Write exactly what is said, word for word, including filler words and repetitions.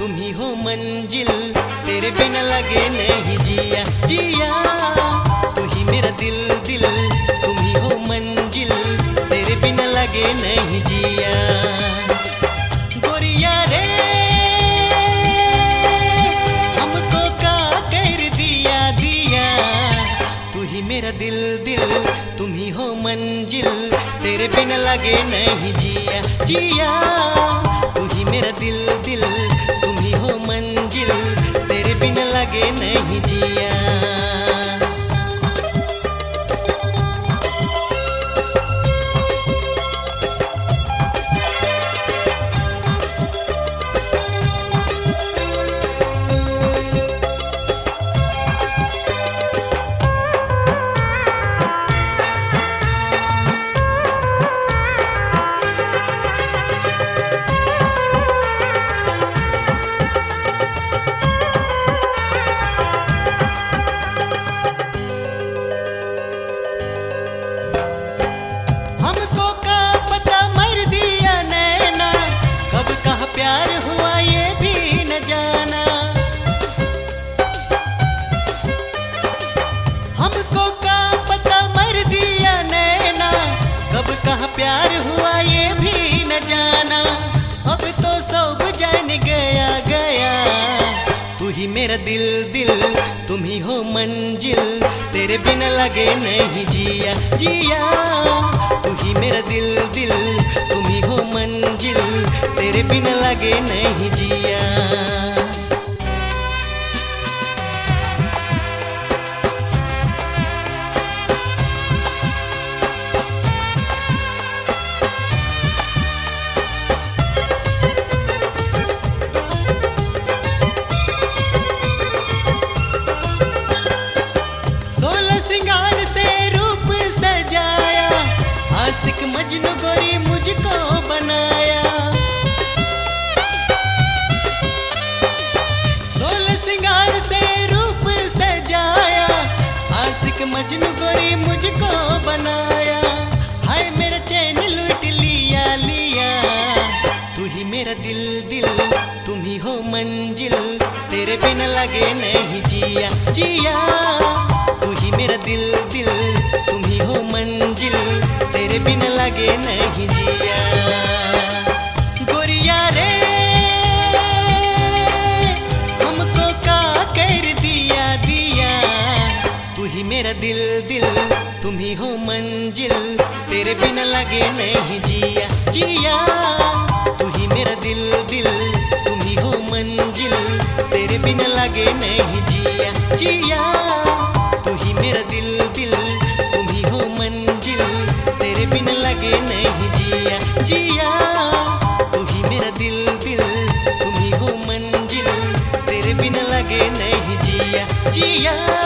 तुम ही हो मंजिल, तेरे बिना लगे नहीं जिया जिया। तू ही मेरा दिल दिल, तुम ही हो मंजिल, तेरे बिना लगे नहीं जिया। गोरिया रे हमको का कर दिया दिया। तू ही मेरा दिल दिल, तुम ही हो मंजिल, तेरे बिना लगे नहीं जिया जिया। तू ही मेरा दिल दिल, तुम ही हो मंजिल, तेरे बिना लगे नहीं जिया। हमको का पता मर दिया नैना, कब कहाँ प्यार हुआ ये भी न जाना। हमको का पता मर दिया नैना, कब कहाँ प्यार हुआ ये भी न जाना। अब तो सब जान गया गया। तू ही मेरा दिल दिल, तुम ही हो मंजिल, तेरे बिना लगे नहीं जिया जिया। तू ही मेरा दिल दिल, तुम ही हो मंजिल, तेरे बिना लगे नहीं जिया। सोलह सिंगार से रूप सजाया, आशिक मजनू गोरी मुझको बनाया। सोलह सिंगार से रूप सजाया, आशिक मजनू गोरी मुझको बनाया। हाय मेरा चैन लूट लिया लिया। तू ही मेरा दिल दिल, तुम ही हो मंजिल, तेरे बिना लगे नहीं जिया जिया। तू ही मेरा दिल दिल, तुम ही हो मंजिल, तेरे बिना लगे नहीं जिया। गोरिया रे हमको का कर दिया दिया। तू ही मेरा दिल दिल, तुम ही हो मंजिल, तेरे बिना लगे नहीं जिया जिया। तू ही मेरा दिल दिल, तुम ही हो मंजिल, तेरे बिना लगे नहीं जिया जिया। तू ही मेरा दिल दिल, तुम ही हो मंजिल, तेरे बिना लगे नहीं जिया जिया। तू ही मेरा दिल दिल, तुम ही हो मंजिल, तेरे बिना लगे नहीं जिया जिया।